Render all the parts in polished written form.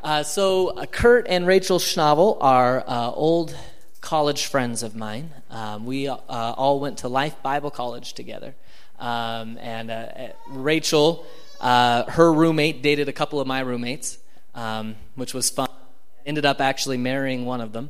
Kurt and Rachel Schnabel are old college friends of mine. We all went to Life Bible College together. Rachel, her roommate, dated a couple of my roommates, which was fun. Ended up actually marrying one of them.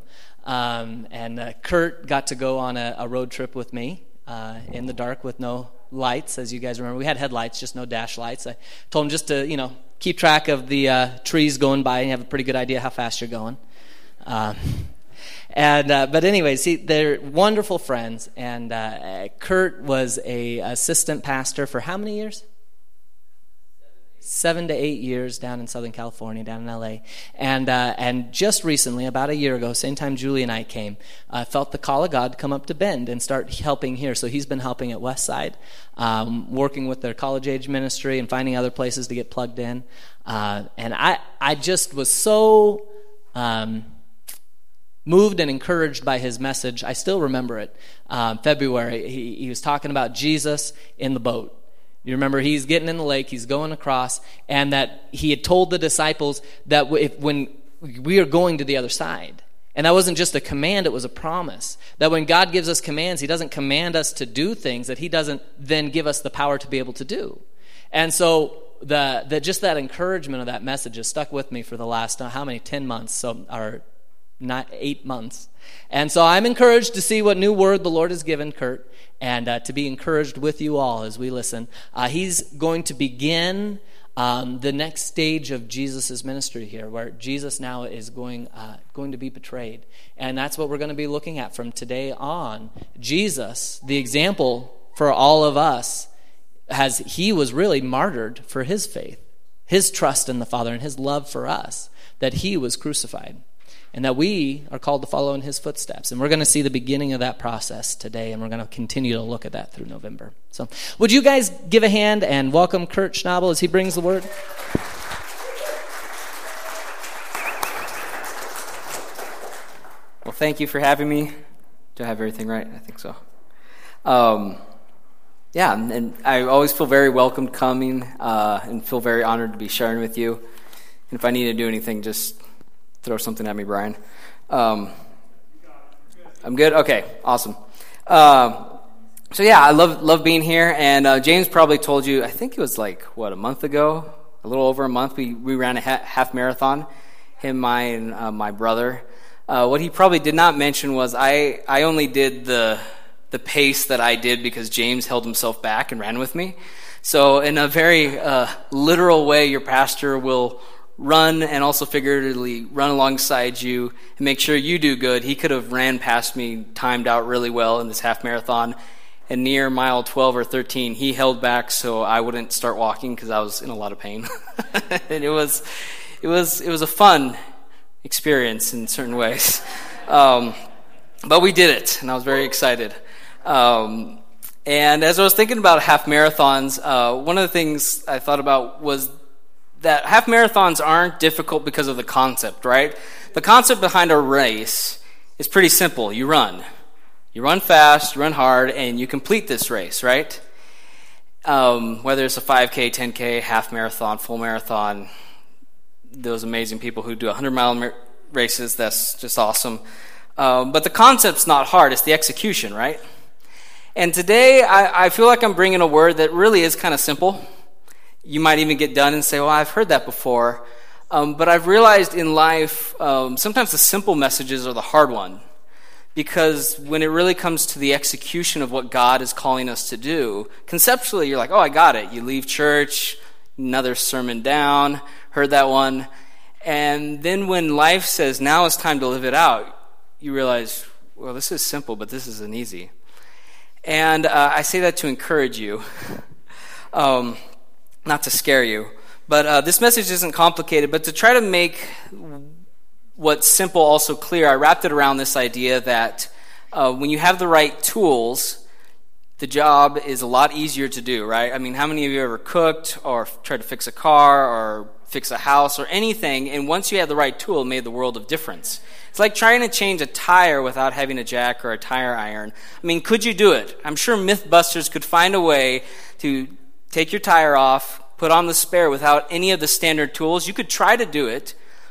Kurt got to go on a road trip with me in the dark with no lights, as you guys remember. We had headlights, just no dash lights. I told him just to, keep track of the trees going by and have a pretty good idea how fast you're going. But anyways, they're wonderful friends. And Kurt was a assistant pastor for how many years? 7 to 8 years down in Southern California, down in L.A. And just recently, about a year ago, same time Julie and I came, felt the call of God to come up to Bend and start helping here. So he's been helping at Westside, working with their college-age ministry and finding other places to get plugged in. And I just was so moved and encouraged by his message. I still remember it. February, he was talking about Jesus in the boat. You remember he's getting in the lake, he's going across, and that he had told the disciples that when we are going to the other side. And that wasn't just a command, it was a promise. That when God gives us commands, he doesn't command us to do things that he doesn't then give us the power to be able to do. And so just that encouragement of that message has stuck with me for the last, 10 months? Or not 8 months. And so I'm encouraged to see what new word the Lord has given Kurt, and to be encouraged with you all as we listen. He's going to begin the next stage of Jesus' ministry here, where Jesus now is going to be betrayed. And that's what we're going to be looking at from today on. Jesus, the example for all of us, as he was really martyred for his faith, his trust in the Father, and his love for us, that he was crucified. And that we are called to follow in his footsteps. And we're going to see the beginning of that process today, and we're going to continue to look at that through November. So would you guys give a hand and welcome Kurt Schnabel as he brings the word? Well, thank you for having me. Do I have everything right? I think so. And I always feel very welcomed coming and feel very honored to be sharing with you. And if I need to do anything, just throw something at me, Brian. I'm good? Okay, awesome. I love being here. And James probably told you, I think it was a month ago, a little over a month, we ran a half marathon, him, and my brother. What he probably did not mention was I only did the pace that I did because James held himself back and ran with me. So in a very literal way, your pastor will run and also figuratively run alongside you and make sure you do good. He could have ran past me, timed out really well in this half marathon, and near mile 12 or 13, he held back so I wouldn't start walking because I was in a lot of pain. And it was a fun experience in certain ways, but we did it, and I was very excited. And as I was thinking about half marathons, one of the things I thought about was that half marathons aren't difficult because of the concept, right? The concept behind a race is pretty simple. You run fast, you run hard, and you complete this race, right? Whether it's a 5K, 10K, half marathon, full marathon, those amazing people who do 100-mile races, that's just awesome. But the concept's not hard, it's the execution, right? And today, I feel like I'm bringing a word that really is kind of simple. You might even get done and say, well, I've heard that before. But I've realized in life, sometimes the simple messages are the hard one. Because when it really comes to the execution of what God is calling us to do, conceptually you're like, oh, I got it. You leave church, another sermon down, heard that one. And then when life says, now it's time to live it out, you realize, well, this is simple, but this isn't easy. And I say that to encourage you. Not to scare you, but this message isn't complicated, but to try to make what's simple also clear, I wrapped it around this idea that when you have the right tools, the job is a lot easier to do, right? I mean, how many of you ever cooked or tried to fix a car or fix a house or anything, and once you had the right tool, it made the world of difference. It's like trying to change a tire without having a jack or a tire iron. I mean, could you do it? I'm sure Mythbusters could find a way to take your tire off, put on the spare without any of the standard tools. You could try to do it,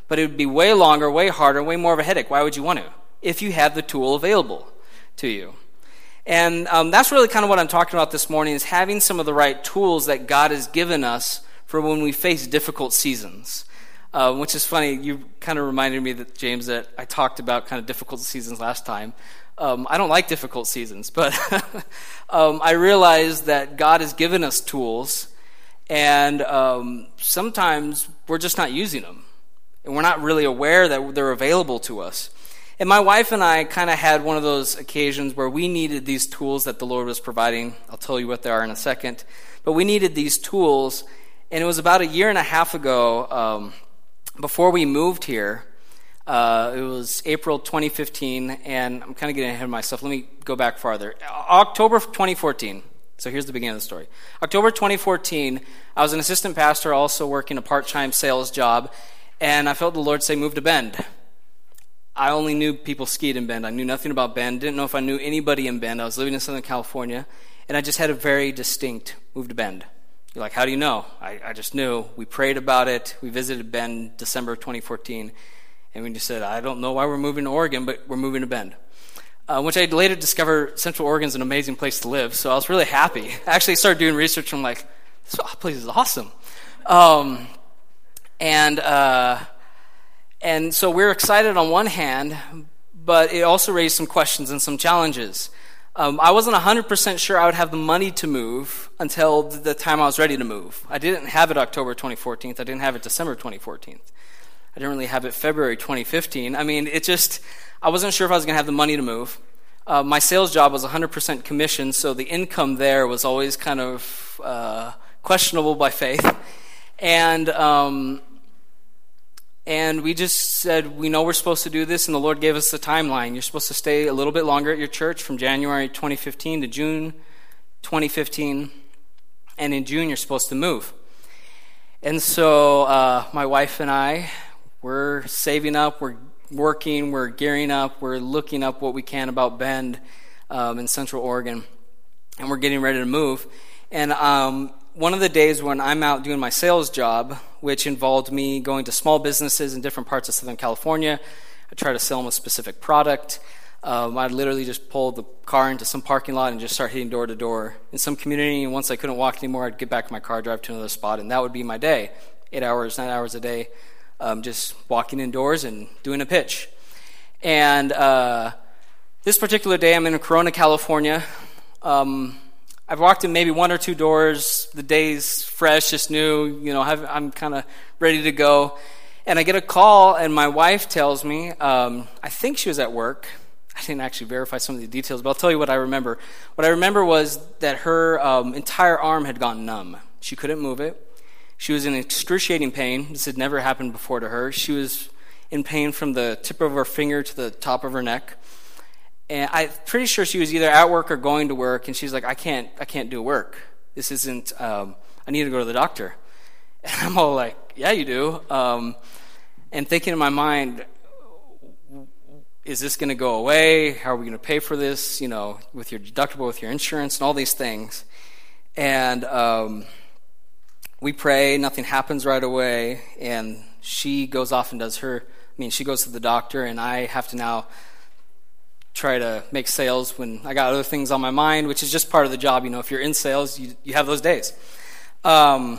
but it would be way longer, way harder, way more of a headache. Why would you want to? If you have the tool available to you. And that's really kind of what I'm talking about this morning, is having some of the right tools that God has given us for when we face difficult seasons. Which is funny, you kind of reminded me, that James, that I talked about kind of difficult seasons last time. I don't like difficult seasons, but I realize that God has given us tools, and sometimes we're just not using them, and we're not really aware that they're available to us. And my wife and I kind of had one of those occasions where we needed these tools that the Lord was providing. I'll tell you what they are in a second. But we needed these tools, and it was about a year and a half ago, before we moved here. It was April 2015, and I'm kind of getting ahead of myself. Let me go back farther. October 2014. So here's the beginning of the story. October 2014, I was an assistant pastor, also working a part-time sales job, and I felt the Lord say, move to Bend. I only knew people skied in Bend. I knew nothing about Bend. Didn't know if I knew anybody in Bend. I was living in Southern California, and I just had a very distinct move to Bend. You're like, how do you know? I just knew. We prayed about it. We visited Bend December of 2014, and we just said, I don't know why we're moving to Oregon, but we're moving to Bend. Which I later discovered Central Oregon's an amazing place to live, so I was really happy. I actually started doing research, and I'm like, this place is awesome. And so we're excited on one hand, but it also raised some questions and some challenges. I wasn't 100% sure I would have the money to move until the time I was ready to move. I didn't have it October 2014. I didn't have it December 2014. I didn't really have it February 2015. I mean, I wasn't sure if I was going to have the money to move. My sales job was 100% commission, so the income there was always kind of questionable by faith. And we just said, we know we're supposed to do this, and the Lord gave us the timeline. You're supposed to stay a little bit longer at your church from January 2015 to June 2015, and in June you're supposed to move. And so my wife and I, we're saving up, we're working, we're gearing up, we're looking up what we can about Bend in Central Oregon, and we're getting ready to move. And one of the days when I'm out doing my sales job, which involved me going to small businesses in different parts of Southern California, I try to sell them a specific product. I'd literally just pull the car into some parking lot and just start hitting door to door in some community, and once I couldn't walk anymore, I'd get back in my car, drive to another spot, and that would be my day. 8 hours, 9 hours a day, just walking indoors and doing a pitch. And this particular day, I'm in Corona, California. I've walked in maybe one or two doors. The day's fresh, just new. I'm kind of ready to go. And I get a call, and my wife tells me, I think she was at work. I didn't actually verify some of the details, but I'll tell you what I remember. What I remember was that her entire arm had gone numb. She couldn't move it. She was in excruciating pain. This had never happened before to her. She was in pain from the tip of her finger to the top of her neck. And I'm pretty sure she was either at work or going to work, and she's like, I can't do work. This isn't, I need to go to the doctor. And I'm all like, yeah, you do. And thinking in my mind, is this going to go away? How are we going to pay for this, with your deductible, with your insurance, and all these things? And we pray, nothing happens right away, and she goes off and she goes to the doctor, and I have to now try to make sales when I got other things on my mind, which is just part of the job. If you're in sales, you have those days. But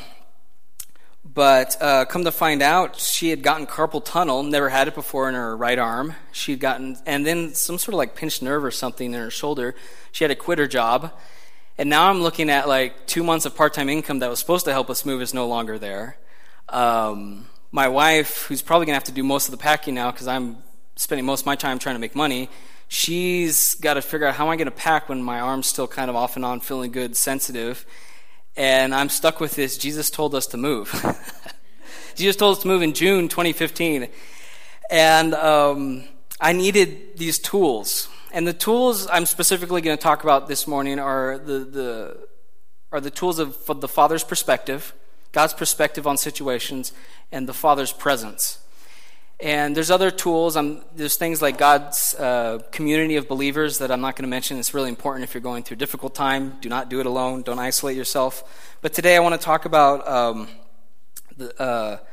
come to find out, she had gotten carpal tunnel, never had it before in her right arm. She'd gotten, and then some sort of pinched nerve or something in her shoulder. She had to quit her job. And now I'm looking at 2 months of part-time income that was supposed to help us move is no longer there. My wife, who's probably going to have to do most of the packing now because I'm spending most of my time trying to make money, she's got to figure out how am I going to pack when my arm's still kind of off and on, feeling good, sensitive. And I'm stuck with this, Jesus told us to move. Jesus told us to move in June 2015. And I needed these tools. And the tools I'm specifically going to talk about this morning are the tools of the Father's perspective, God's perspective on situations, and the Father's presence. And there's other tools. There's things like God's community of believers that I'm not going to mention. It's really important if you're going through a difficult time. Do not do it alone. Don't isolate yourself. But today I want to talk about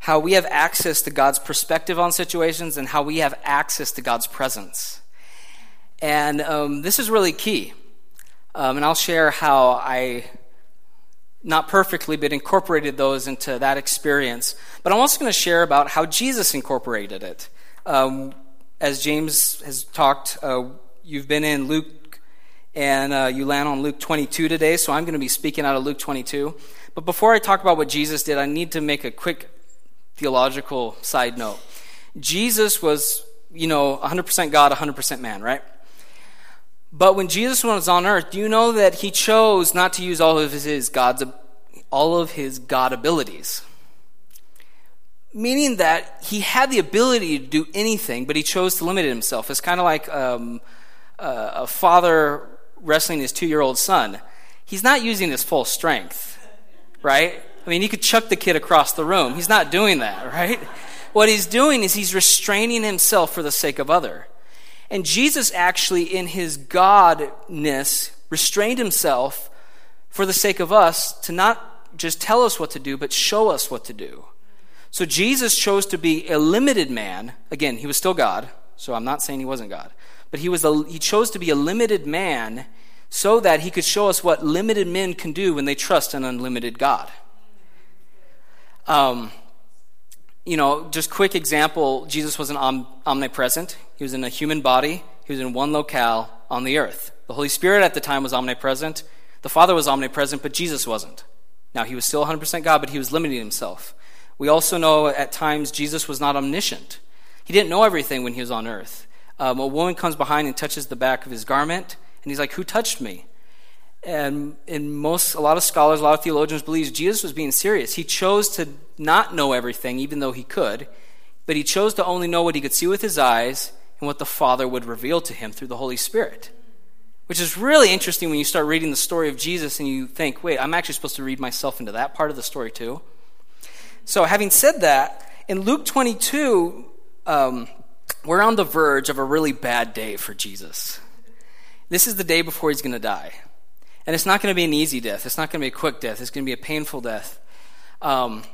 how we have access to God's perspective on situations and how we have access to God's presence. And this is really key. And I'll share how I, not perfectly, but incorporated those into that experience. But I'm also going to share about how Jesus incorporated it. As James has talked, you've been in Luke, and you land on Luke 22 today, so I'm going to be speaking out of Luke 22. But before I talk about what Jesus did, I need to make a quick theological side note. Jesus was, 100% God, 100% man, right? But when Jesus was on earth, do you know that he chose not to use all of his God abilities? Meaning that he had the ability to do anything, but he chose to limit himself. It's kind of like a father wrestling his 2-year-old son. He's not using his full strength, right? I mean, he could chuck the kid across the room. He's not doing that, right? What he's doing is he's restraining himself for the sake of other. And Jesus actually, in his godness, restrained himself for the sake of us to not just tell us what to do, but show us what to do. So Jesus chose to be a limited man. Again, he was still God, so I'm not saying he wasn't God. But he chose to be a limited man so that he could show us what limited men can do when they trust an unlimited God. Just quick example, Jesus wasn't omnipresent. He was in a human body. He was in one locale on the earth. The Holy Spirit at the time was omnipresent. The Father was omnipresent, but Jesus wasn't. Now, he was still 100% God, but he was limiting himself. We also know at times Jesus was not omniscient. He didn't know everything when he was on earth. A woman comes behind and touches the back of his garment, and he's like, "Who touched me?" And a lot of scholars, a lot of theologians believe Jesus was being serious. He chose to not know everything, even though he could, but he chose to only know what he could see with his eyes and what the Father would reveal to him through the Holy Spirit. Which is really interesting when you start reading the story of Jesus and you think, wait, I'm actually supposed to read myself into that part of the story too. So having said that, in Luke 22, we're on the verge of a really bad day for Jesus. This is the day before he's going to die. And it's not going to be an easy death. It's not going to be a quick death. It's going to be a painful death. And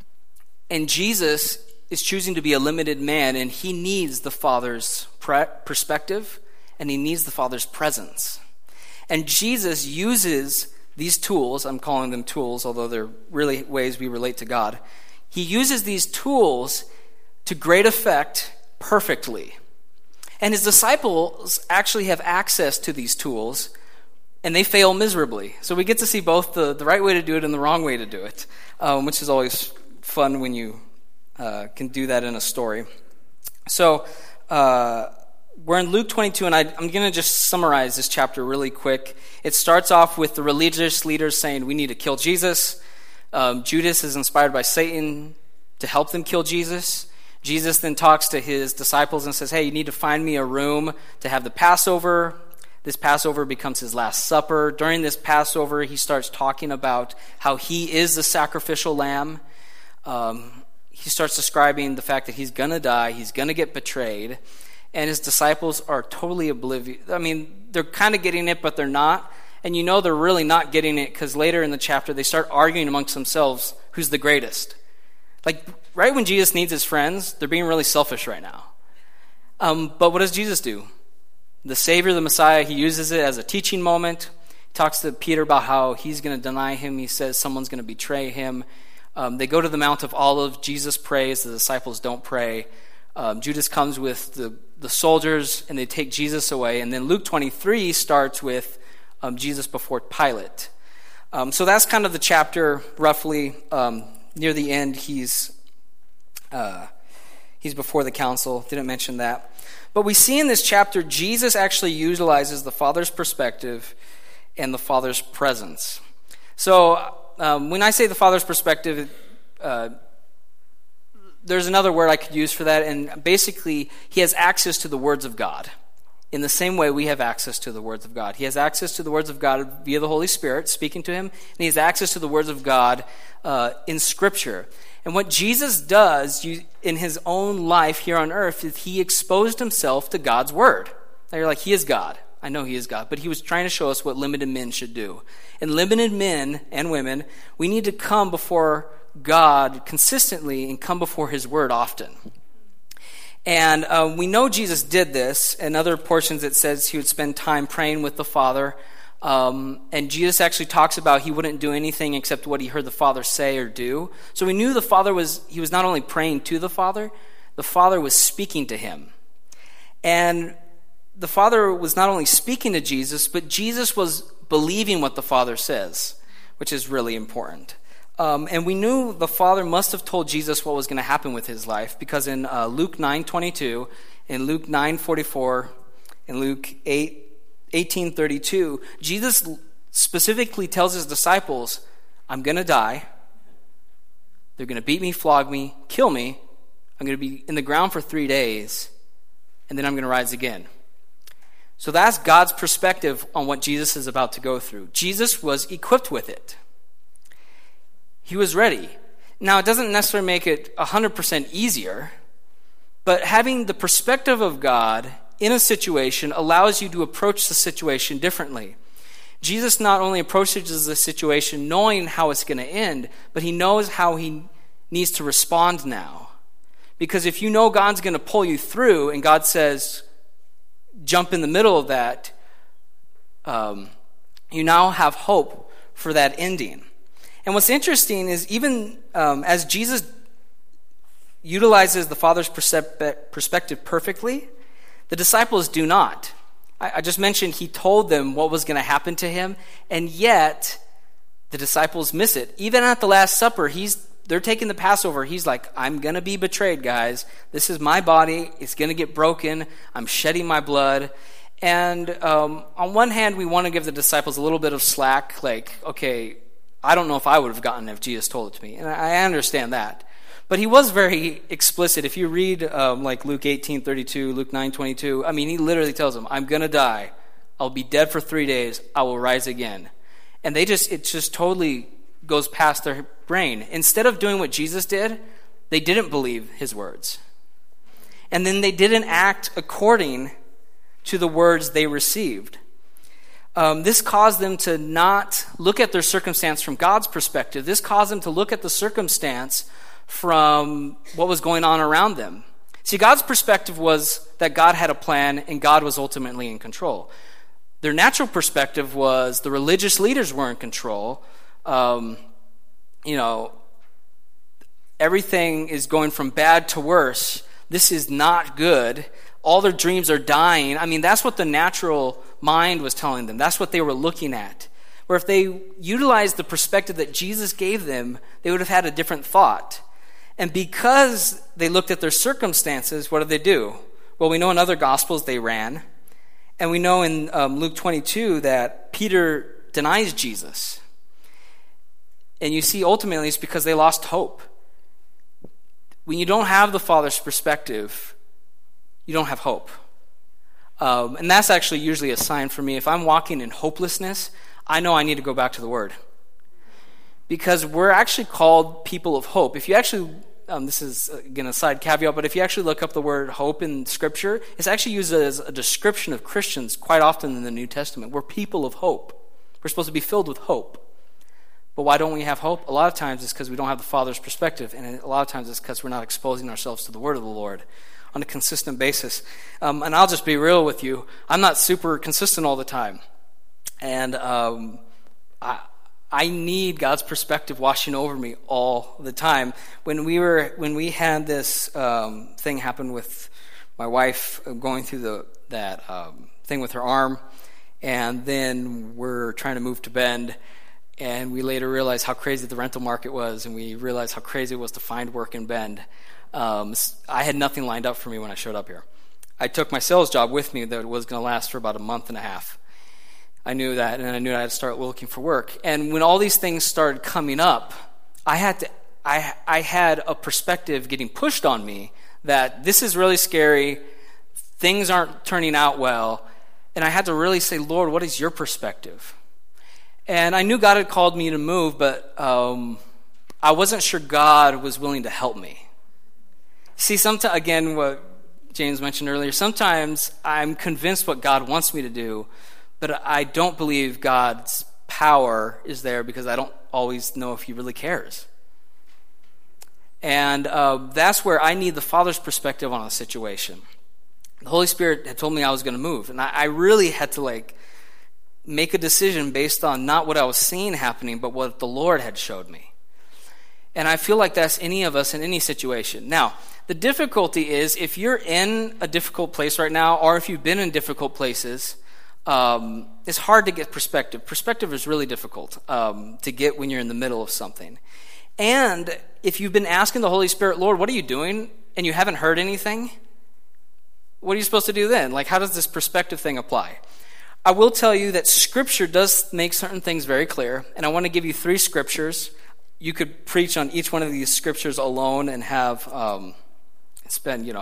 Jesus is choosing to be a limited man, and he needs the Father's perspective, and he needs the Father's presence. And Jesus uses these tools, I'm calling them tools, although they're really ways we relate to God. He uses these tools to great effect perfectly. And his disciples actually have access to these tools, and they fail miserably. So we get to see both the right way to do it and the wrong way to do it, which is always fun when you can do that in a story. So we're in Luke 22, and I'm going to just summarize this chapter really quick. It starts off with the religious leaders saying, we need to kill Jesus. Judas is inspired by Satan to help them kill Jesus. Jesus then talks to his disciples and says, hey, you need to find me a room to have the Passover. This Passover becomes his last supper. During this Passover, he starts talking about how he is the sacrificial lamb. He starts describing the fact that he's going to die, he's going to get betrayed, and his disciples are totally oblivious. I mean, they're kind of getting it, but they're not. And you know they're really not getting it because later in the chapter, they start arguing amongst themselves who's the greatest. Like, right when Jesus needs his friends, they're being really selfish right now. But what does Jesus do? The Savior, the Messiah, he uses it as a teaching moment. He talks to Peter about how he's going to deny him. He says someone's going to betray him. They go to the Mount of Olives. Jesus prays. The disciples don't pray. Judas comes with the soldiers, and they take Jesus away. And then Luke 23 starts with Jesus before Pilate. So that's kind of the chapter, roughly. Near the end, he's before the council. Didn't mention that. But we see in this chapter, Jesus actually utilizes the Father's perspective and the Father's presence. So when I say the Father's perspective, there's another word I could use for that, and basically, he has access to the words of God. In the same way we have access to the words of God. He has access to the words of God via the Holy Spirit speaking to him, and he has access to the words of God in Scripture. And what Jesus does in his own life here on earth is he exposed himself to God's word. Now you're like, he is God. I know he is God, but he was trying to show us what limited men should do. And limited men and women, we need to come before God consistently and come before his word often. And we know Jesus did this. In other portions it says he would spend time praying with the Father. And Jesus actually talks about he wouldn't do anything except what he heard the Father say or do. So we knew he was not only praying to the Father was speaking to him. And the Father was not only speaking to Jesus, but Jesus was believing what the Father says, which is really important. And we knew the Father must have told Jesus what was going to happen with his life, because in Luke 9:22, in Luke 9:44, in Luke 18:32, Jesus specifically tells his disciples, I'm going to die. They're going to beat me, flog me, kill me. I'm going to be in the ground for 3 days, and then I'm going to rise again. So that's God's perspective on what Jesus is about to go through. Jesus was equipped with it. He was ready. Now, it doesn't necessarily make it 100% easier, but having the perspective of God in a situation allows you to approach the situation differently. Jesus not only approaches the situation knowing how it's going to end, but he knows how he needs to respond now. Because if you know God's going to pull you through and God says, jump in the middle of that, you now have hope for that ending. And what's interesting is even as Jesus utilizes the Father's perspective perfectly, the disciples do not. I just mentioned he told them what was going to happen to him, and yet the disciples miss it. Even at the Last Supper, they're taking the Passover. He's like, I'm going to be betrayed, guys. This is my body. It's going to get broken. I'm shedding my blood. And on one hand, we want to give the disciples a little bit of slack, like, okay, I don't know if I would have gotten it if Jesus told it to me. And I understand that. But he was very explicit. If you read like Luke 18:32, Luke 9:22, I mean, he literally tells them, I'm going to die. I'll be dead for 3 days. I will rise again. And it just totally goes past their brain. Instead of doing what Jesus did, they didn't believe his words. And then they didn't act according to the words they received. This caused them to not look at their circumstance from God's perspective. This caused them to look at the circumstance from what was going on around them. See, God's perspective was that God had a plan and God was ultimately in control. Their natural perspective was the religious leaders were in control. Everything is going from bad to worse. This is not good. All their dreams are dying. I mean, that's what the natural mind was telling them. That's what they were looking at. Where if they utilized the perspective that Jesus gave them, they would have had a different thought. And because they looked at their circumstances, what did they do? Well, we know in other Gospels they ran. And we know in Luke 22 that Peter denies Jesus. And you see, ultimately, it's because they lost hope. When you don't have the Father's perspective, you don't have hope. And that's actually usually a sign for me. If I'm walking in hopelessness, I know I need to go back to the Word. Because we're actually called people of hope. If you actually, this is again a side caveat, but if you actually look up the word hope in Scripture, it's actually used as a description of Christians quite often in the New Testament. We're people of hope. We're supposed to be filled with hope. But why don't we have hope? A lot of times it's because we don't have the Father's perspective, and a lot of times it's because we're not exposing ourselves to the Word of the Lord on a consistent basis. And I'll just be real with you. I'm not super consistent all the time. And I need God's perspective washing over me all the time. When we had this thing happen with my wife going through that thing with her arm, and then we're trying to move to Bend, and we later realized how crazy the rental market was, and we realized how crazy it was to find work in Bend. I had nothing lined up for me when I showed up here. I took my sales job with me that was going to last for about a month and a half. I knew that, and I knew I had to start looking for work. And when all these things started coming up, I had a perspective getting pushed on me that this is really scary, things aren't turning out well, and I had to really say, Lord, what is your perspective? And I knew God had called me to move, but I wasn't sure God was willing to help me. See, sometimes, again, what James mentioned earlier, sometimes I'm convinced what God wants me to do, but I don't believe God's power is there because I don't always know if he really cares. And that's where I need the Father's perspective on a situation. The Holy Spirit had told me I was going to move, and I really had to make a decision based on not what I was seeing happening, but what the Lord had showed me. And I feel like that's any of us in any situation. Now, the difficulty is if you're in a difficult place right now, or if you've been in difficult places, it's hard to get perspective. Perspective is really difficult to get when you're in the middle of something. And if you've been asking the Holy Spirit, Lord, what are you doing? And you haven't heard anything, what are you supposed to do then? How does this perspective thing apply? I will tell you that Scripture does make certain things very clear, and I want to give you 3 scriptures. You could preach on each one of these scriptures alone and have spend,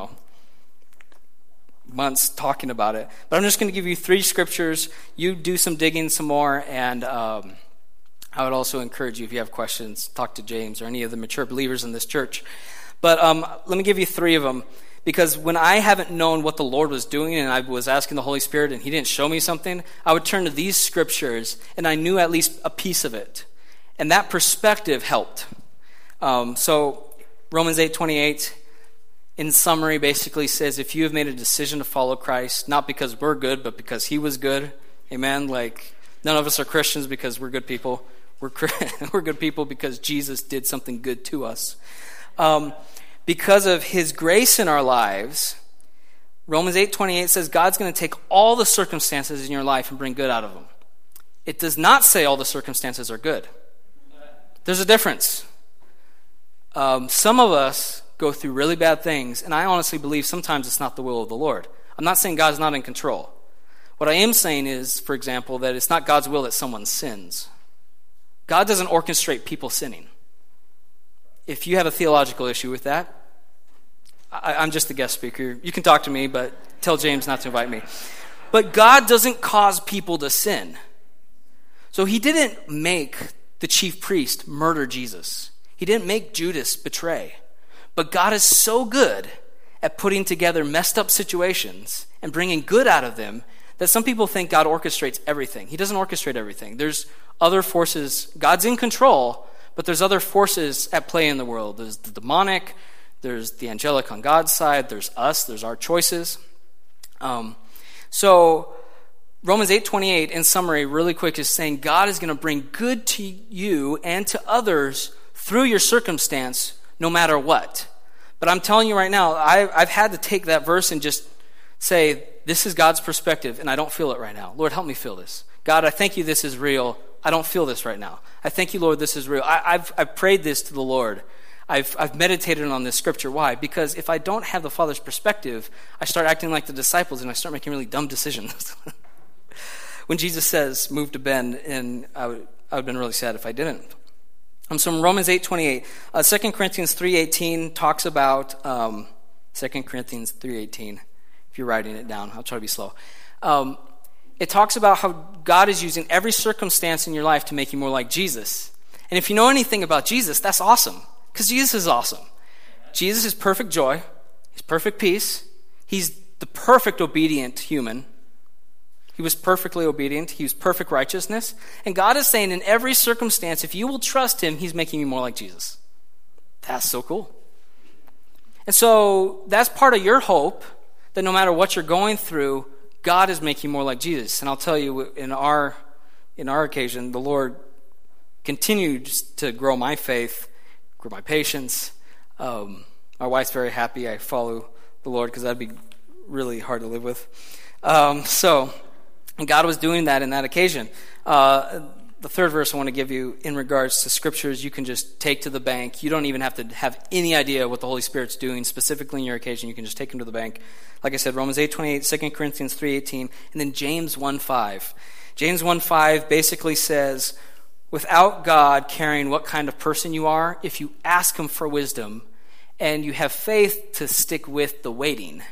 months talking about it. But I'm just going to give you 3 scriptures. You do some digging some more, and I would also encourage you, if you have questions, talk to James or any of the mature believers in this church. But let me give you 3 of them. Because when I haven't known what the Lord was doing and I was asking the Holy Spirit and he didn't show me something, I would turn to these scriptures and I knew at least a piece of it. And that perspective helped. So Romans 8:28, in summary, basically says, if you have made a decision to follow Christ, not because we're good, but because he was good, amen? None of us are Christians because we're good people. We're good people because Jesus did something good to us. Because of his grace in our lives, Romans 8:28 says God's going to take all the circumstances in your life and bring good out of them. It does not say all the circumstances are good. There's a difference. Some of us go through really bad things, and I honestly believe sometimes it's not the will of the Lord. I'm not saying God's not in control. What I am saying is, for example, that it's not God's will that someone sins. God doesn't orchestrate people sinning. If you have a theological issue with that, I'm just the guest speaker. You can talk to me, but tell James not to invite me. But God doesn't cause people to sin. So he didn't make the chief priest murder Jesus. He didn't make Judas betray. But God is so good at putting together messed up situations and bringing good out of them that some people think God orchestrates everything. He doesn't orchestrate everything. There's other forces. God's in control, but there's other forces at play in the world. There's the demonic, there's the angelic on God's side, there's us, there's our choices. So Romans 8:28, in summary, really quick, is saying God is going to bring good to you and to others through your circumstance, no matter what. But I'm telling you right now, I've had to take that verse and just say, this is God's perspective, and I don't feel it right now. Lord, help me feel this. God, I thank you this is real. I don't feel this right now. I thank you, Lord, this is real. I've prayed this to the Lord. I've meditated on this scripture. Why? Because if I don't have the Father's perspective, I start acting like the disciples and I start making really dumb decisions. When Jesus says, move to bend, and I would have been really sad if I didn't. So in Romans 8:28, 2 Corinthians 3:18 talks about, 2 Corinthians 3:18, if you're writing it down, I'll try to be slow. It talks about how God is using every circumstance in your life to make you more like Jesus. And if you know anything about Jesus, that's awesome, because Jesus is awesome. Jesus is perfect joy. He's perfect peace. He's the perfect obedient human. He was perfectly obedient. He was perfect righteousness. And God is saying in every circumstance, if you will trust him, he's making you more like Jesus. That's so cool. And so that's part of your hope, that no matter what you're going through, God is making you more like Jesus. And I'll tell you, in our occasion, the Lord continued to grow my faith, grow my patience. My wife's very happy I follow the Lord, because that'd be really hard to live with. And God was doing that in that occasion. The third verse I want to give you in regards to scriptures, you can just take to the bank. You don't even have to have any idea what the Holy Spirit's doing specifically in your occasion. You can just take them to the bank. Like I said, Romans 8:28, 2 Corinthians 3:18, and then James 1:5. James 1:5 basically says, without God caring what kind of person you are, if you ask him for wisdom and you have faith to stick with the waiting,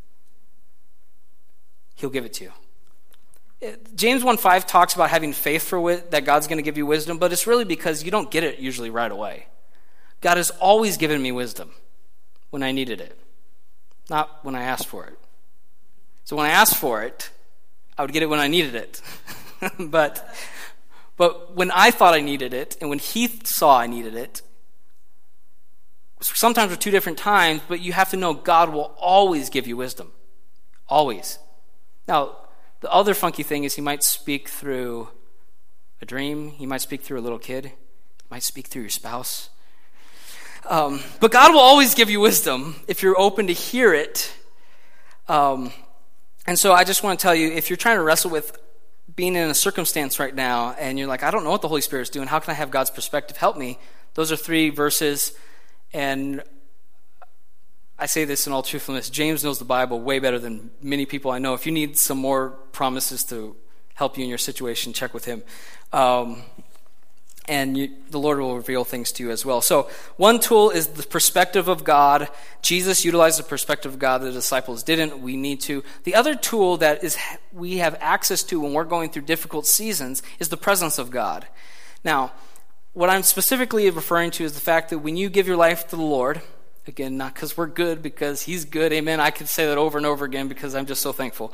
he'll give it to you. James 1:5 talks about having faith for that God's going to give you wisdom, but it's really because you don't get it usually right away. God has always given me wisdom when I needed it, not when I asked for it. So when I asked for it, I would get it when I needed it. but when I thought I needed it, and when he saw I needed it, sometimes are two different times, but you have to know God will always give you wisdom. Always. Now, the other funky thing is he might speak through a dream. He might speak through a little kid. He might speak through your spouse. But God will always give you wisdom if you're open to hear it. And so I just want to tell you, if you're trying to wrestle with being in a circumstance right now and you're like, I don't know what the Holy Spirit is doing. How can I have God's perspective help me? Those are 3 verses. And I say this in all truthfulness. James knows the Bible way better than many people I know. If you need some more promises to help you in your situation, check with him. The Lord will reveal things to you as well. So one tool is the perspective of God. Jesus utilized the perspective of God. The disciples didn't. We need to. The other tool that we have access to when we're going through difficult seasons is the presence of God. Now, what I'm specifically referring to is the fact that when you give your life to the Lord, again, not because we're good, because he's good, amen. I could say that over and over again because I'm just so thankful.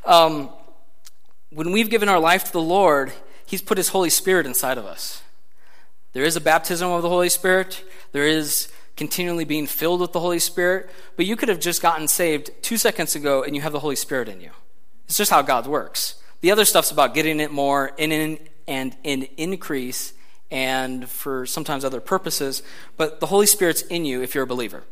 When we've given our life to the Lord, he's put his Holy Spirit inside of us. There is a baptism of the Holy Spirit. There is continually being filled with the Holy Spirit. But you could have just gotten saved 2 seconds ago and you have the Holy Spirit in you. It's just how God works. The other stuff's about getting it more in increase and for sometimes other purposes. But the Holy Spirit's in you if you're a believer.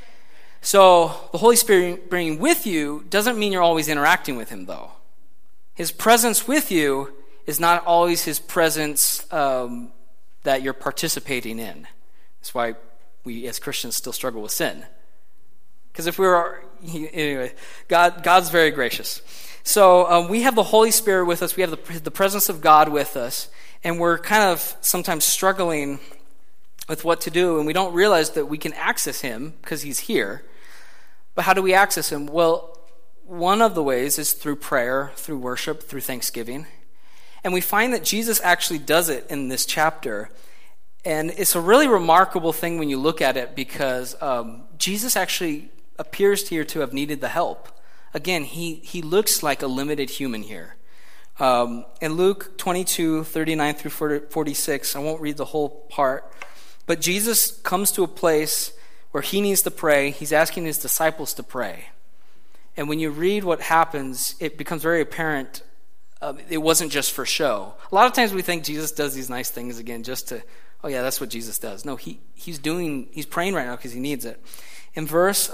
So the Holy Spirit being with you doesn't mean you're always interacting with him, though. His presence with you is not always his presence that you're participating in. That's why we as Christians still struggle with sin. Because if anyway, God's very gracious. So we have the Holy Spirit with us. We have the presence of God with us. And we're kind of sometimes struggling with what to do. And we don't realize that we can access him because he's here. But how do we access him? Well, one of the ways is through prayer, through worship, through thanksgiving. And we find that Jesus actually does it in this chapter. And it's a really remarkable thing when you look at it because Jesus actually appears here to have needed the help. Again, he looks like a limited human here. In Luke 22, 39 through 46, I won't read the whole part, but Jesus comes to a place where he needs to pray. He's asking his disciples to pray. And when you read what happens, it becomes very apparent it wasn't just for show. A lot of times we think Jesus does these nice things again just to, oh yeah, that's what Jesus does. No, he's praying right now because he needs it. In verse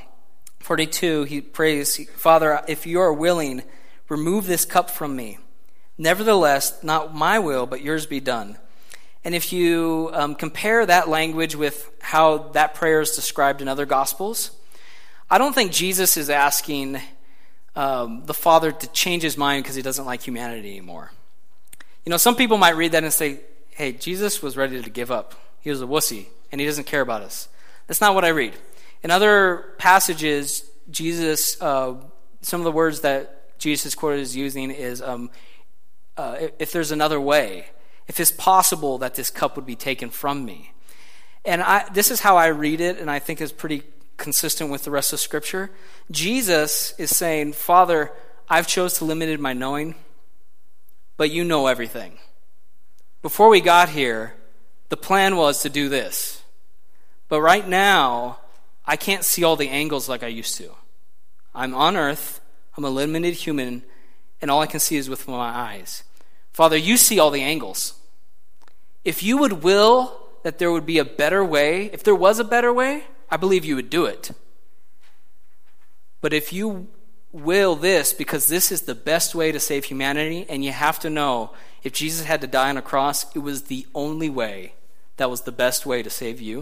42, he prays, Father, if you are willing, remove this cup from me. Nevertheless, not my will, but yours be done. And if you compare that language with how that prayer is described in other Gospels, I don't think Jesus is asking the Father to change his mind because he doesn't like humanity anymore. You know, some people might read that and say, hey, Jesus was ready to give up. He was a wussy, and he doesn't care about us. That's not what I read. In other passages, Jesus, some of the words that Jesus quoted as using is, if there's another way, if it's possible that this cup would be taken from me. And this is how I read it, and I think is pretty consistent with the rest of Scripture. Jesus is saying, Father, I've chose to limit my knowing, but you know everything. Before we got here, the plan was to do this. But right now, I can't see all the angles like I used to. I'm on earth, I'm a limited human, and all I can see is with my eyes. Father, you see all the angles. If you would will that there would be a better way, if there was a better way, I believe you would do it. But if you will this, because this is the best way to save humanity, and you have to know, if Jesus had to die on a cross, it was the only way that was the best way to save you.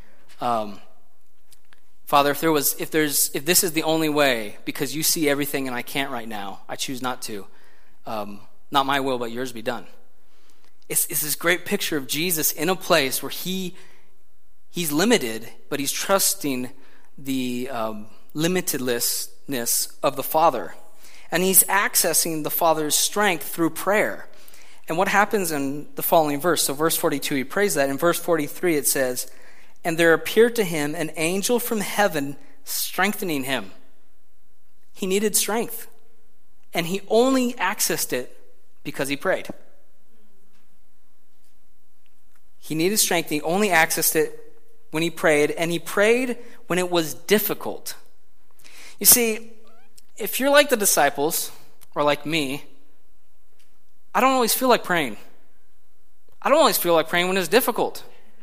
Father, if this is the only way, because you see everything and I can't right now, I choose not to. Not my will, but yours be done. It's this great picture of Jesus in a place where he's limited, but he's trusting the limitedness of the Father. And he's accessing the Father's strength through prayer. And what happens in the following verse? So verse 42, he prays that. In verse 43, it says, and there appeared to him an angel from heaven strengthening him. He needed strength. And he only accessed it because he prayed. He needed strength. He only accessed it when he prayed, and he prayed when it was difficult. You see, if you're like the disciples, or like me, I don't always feel like praying. I don't always feel like praying when it's difficult.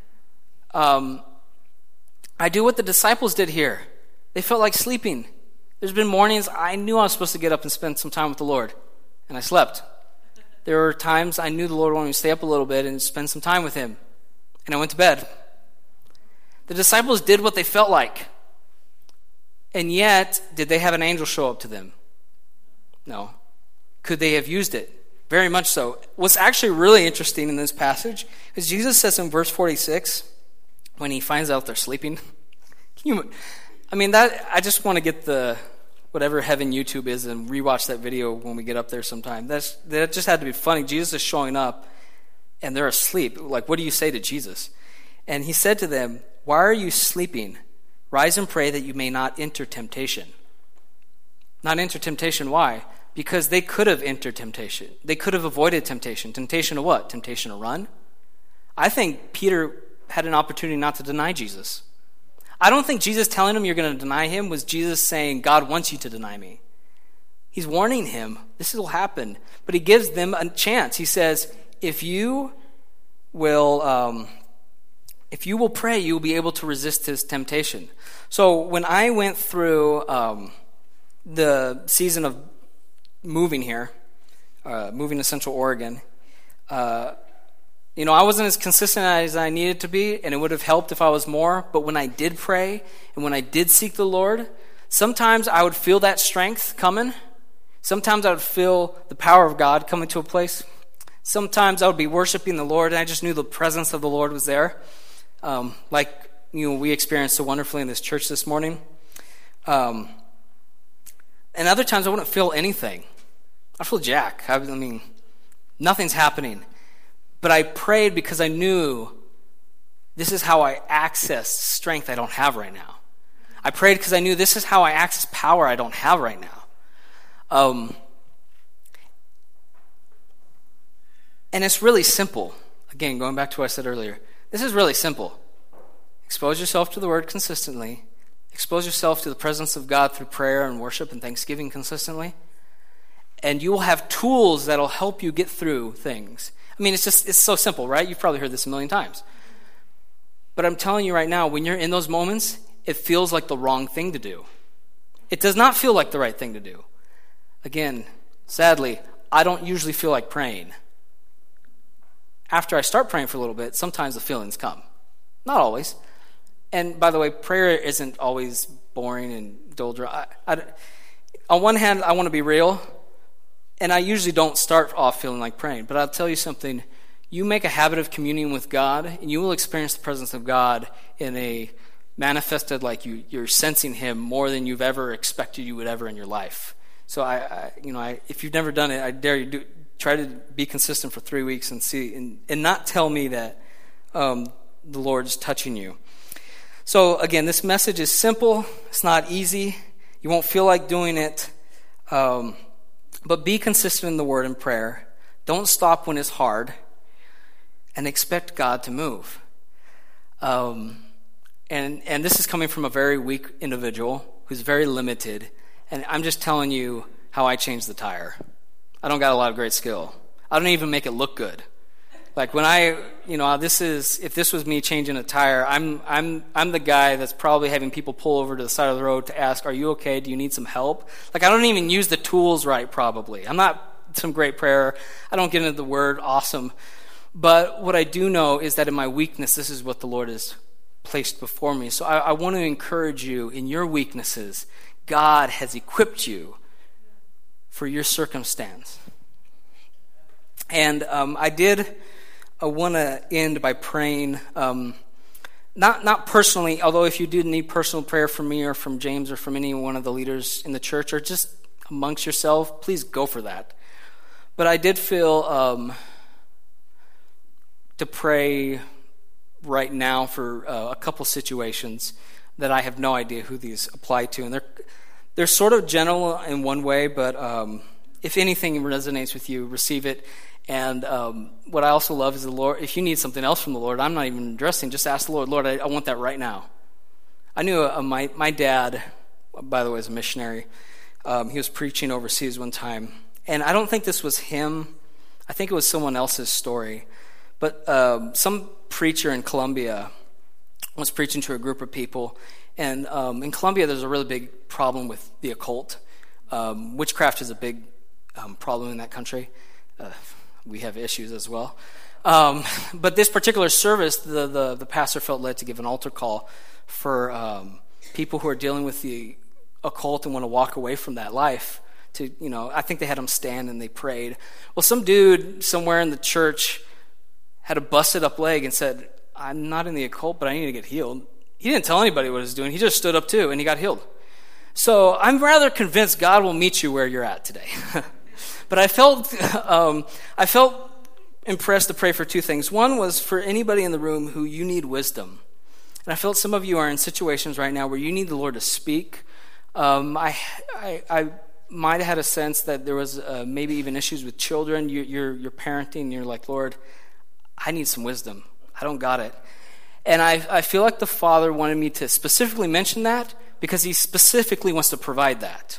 I do what the disciples did here. They felt like sleeping. There's been mornings I knew I was supposed to get up and spend some time with the Lord, and I slept. There were times I knew the Lord wanted me to stay up a little bit and spend some time with him, and I went to bed. The disciples did what they felt like, and yet, did they have an angel show up to them? No. Could they have used it? Very much so. What's actually really interesting in this passage is Jesus says in verse 46, when he finds out they're sleeping, I just want to get the whatever heaven YouTube is and rewatch that video when we get up there sometime. That just had to be funny. Jesus is showing up and they're asleep. Like, what do you say to Jesus? And he said to them, "Why are you sleeping? Rise and pray that you may not enter temptation." Not enter temptation, why? Because they could have entered temptation. They could have avoided temptation. Temptation to what? Temptation to run? I think Peter had an opportunity not to deny Jesus. I don't think Jesus telling him you're going to deny him was Jesus saying, God wants you to deny me. He's warning him, this will happen. But he gives them a chance. He says, if you will pray, you will be able to resist his temptation. So when I went through the season of moving here, moving to Central Oregon, I wasn't as consistent as I needed to be, and it would have helped if I was more. But when I did pray and when I did seek the Lord, sometimes I would feel that strength coming. Sometimes I would feel the power of God coming to a place. Sometimes I would be worshiping the Lord, and I just knew the presence of the Lord was there. We experienced so wonderfully in this church this morning. And other times I wouldn't feel anything. I feel jack. Nothing's happening. But I prayed because I knew this is how I access strength I don't have right now. I prayed because I knew this is how I access power I don't have right now. And it's really simple. Again, going back to what I said earlier, this is really simple. Expose yourself to the Word consistently. Expose yourself to the presence of God through prayer and worship and thanksgiving consistently. And you will have tools that will help you get through things. It's so simple, right? You've probably heard this a million times. But I'm telling you right now, when you're in those moments, it feels like the wrong thing to do. It does not feel like the right thing to do. Again, sadly, I don't usually feel like praying. After I start praying for a little bit, sometimes the feelings come. Not always. And by the way, prayer isn't always boring and dull. On one hand, I want to be real. And I usually don't start off feeling like praying. But I'll tell you something. You make a habit of communing with God, and you will experience the presence of God in a manifested like you're sensing him more than you've ever expected you would ever in your life. So if you've never done it, I dare you try to be consistent for 3 weeks and see and not tell me that the Lord's touching you. So again, this message is simple. It's not easy. You won't feel like doing it. But be consistent in the Word and prayer. Don't stop when it's hard. And expect God to move. And this is coming from a very weak individual who's very limited. And I'm just telling you how I changed the tire. I don't got a lot of great skill. I don't even make it look good. Like when if this was me changing a tire, I'm the guy that's probably having people pull over to the side of the road to ask, "Are you okay? Do you need some help?" Like I don't even use the tools right probably. I'm not some great prayer. I don't get into the Word awesome. But what I do know is that in my weakness, this is what the Lord has placed before me. So I want to encourage you in your weaknesses. God has equipped you for your circumstance. And I want to end by praying, not personally, although if you do need personal prayer from me or from James or from any one of the leaders in the church or just amongst yourself, please go for that. But I did feel to pray right now for a couple situations that I have no idea who these apply to. And they're sort of general in one way, but if anything resonates with you, receive it. And what I also love is the Lord, if you need something else from the Lord, I'm not even addressing, just ask the Lord, Lord, I want that right now. I knew my dad, by the way, is a missionary. He was preaching overseas one time. And I don't think this was him. I think it was someone else's story. But some preacher in Colombia was preaching to a group of people. And in Colombia, there's a really big problem with the occult. Witchcraft is a big problem in that country. We have issues as well. But this particular service, the pastor felt led to give an altar call for people who are dealing with the occult and want to walk away from that life. I think they had them stand and they prayed. Well, some dude somewhere in the church had a busted up leg and said, I'm not in the occult, but I need to get healed. He didn't tell anybody what he was doing. He just stood up too, and he got healed. So I'm rather convinced God will meet you where you're at today. But I felt impressed to pray for two things. One was for anybody in the room who you need wisdom. And I felt some of you are in situations right now where you need the Lord to speak. I might have had a sense that there was maybe even issues with children. You're parenting, and you're like, Lord, I need some wisdom. I don't got it. And I feel like the Father wanted me to specifically mention that because he specifically wants to provide that.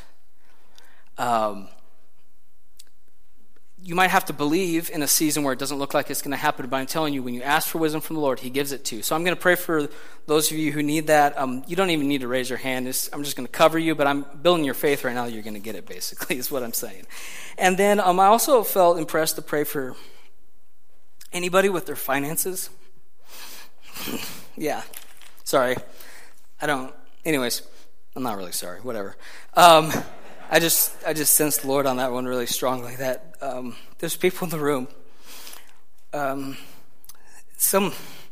You might have to believe in a season where it doesn't look like it's going to happen, but I'm telling you, when you ask for wisdom from the Lord, he gives it to you. So I'm going to pray for those of you who need that. You don't even need to raise your hand. I'm just going to cover you, but I'm building your faith right now that you're going to get it, basically, is what I'm saying. And then I also felt impressed to pray for anybody with their finances. Yeah. Sorry. Anyways, I'm not really sorry. Whatever. I just sensed the Lord on that one really strongly, that there's people in the room. Some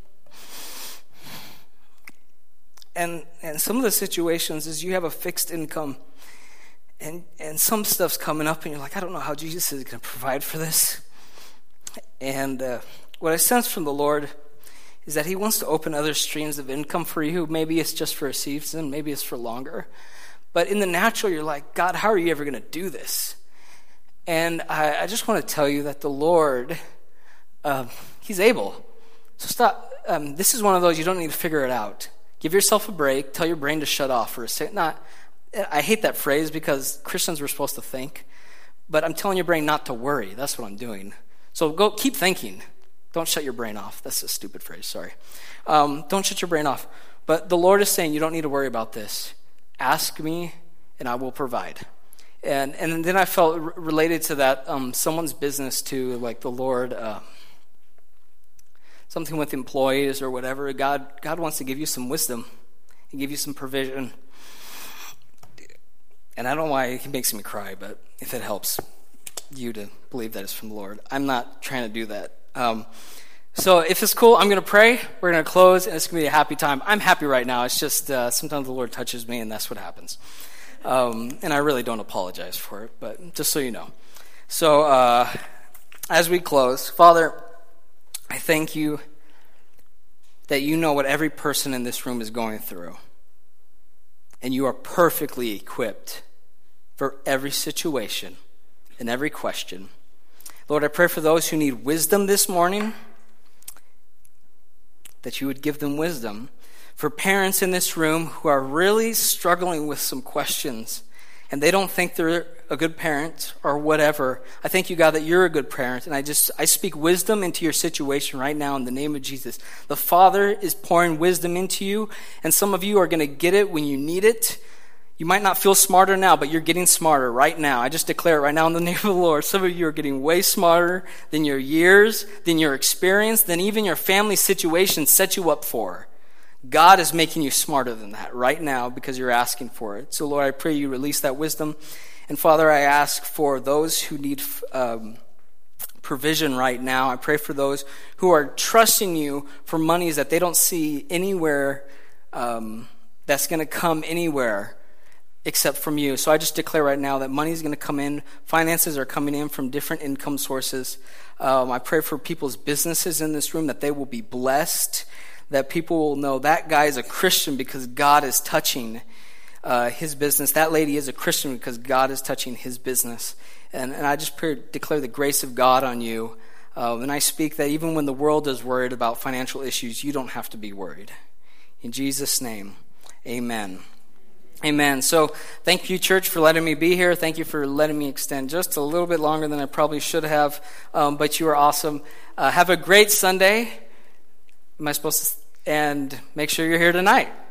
of the situations is you have a fixed income, and some stuff's coming up, and you're like, I don't know how Jesus is going to provide for this. And what I sense from the Lord is that he wants to open other streams of income for you. Maybe it's just for a season, maybe it's for longer. But in the natural, you're like, God, how are you ever going to do this? And I just want to tell you that the Lord, he's able. So stop. This is one of those, you don't need to figure it out. Give yourself a break. Tell your brain to shut off for a second. I hate that phrase because Christians were supposed to think. But I'm telling your brain not to worry. That's what I'm doing. So go keep thinking. Don't shut your brain off. That's a stupid phrase, sorry. Don't shut your brain off. But the Lord is saying you don't need to worry about this. Ask me, and I will provide. And then I felt related to that, someone's business too, like the Lord, something with employees or whatever. God wants to give you some wisdom and give you some provision. And I don't know why it makes me cry, but if it helps you to believe that it's from the Lord, I'm not trying to do that. So if it's cool, I'm going to pray. We're going to close, and it's going to be a happy time. I'm happy right now. It's just sometimes the Lord touches me, and that's what happens. And I really don't apologize for it, but just so you know. So as we close, Father, I thank you that you know what every person in this room is going through, and you are perfectly equipped for every situation and every question. Lord, I pray for those who need wisdom this morning, that you would give them wisdom. For parents in this room who are really struggling with some questions, and they don't think they're a good parent or whatever, I thank you, God, that you're a good parent, and I speak wisdom into your situation right now in the name of Jesus. The Father is pouring wisdom into you, and some of you are going to get it when you need it. You might not feel smarter now, but you're getting smarter right now. I just declare it right now in the name of the Lord. Some of you are getting way smarter than your years, than your experience, than even your family situation set you up for. God is making you smarter than that right now because you're asking for it. So, Lord, I pray you release that wisdom. And, Father, I ask for those who need provision right now. I pray for those who are trusting you for monies that they don't see anywhere that's going to come anywhere except from you. So I just declare right now that money is going to come in. Finances are coming in from different income sources. I pray for people's businesses in this room that they will be blessed, that people will know that guy is a Christian because God is touching his business. That lady is a Christian because God is touching his business. And I just declare the grace of God on you. And I speak that even when the world is worried about financial issues, you don't have to be worried. In Jesus' name, amen. Amen. So thank you, church, for letting me be here. Thank you for letting me extend just a little bit longer than I probably should have. But you are awesome. Have a great Sunday. Am I supposed to? And make sure you're here tonight.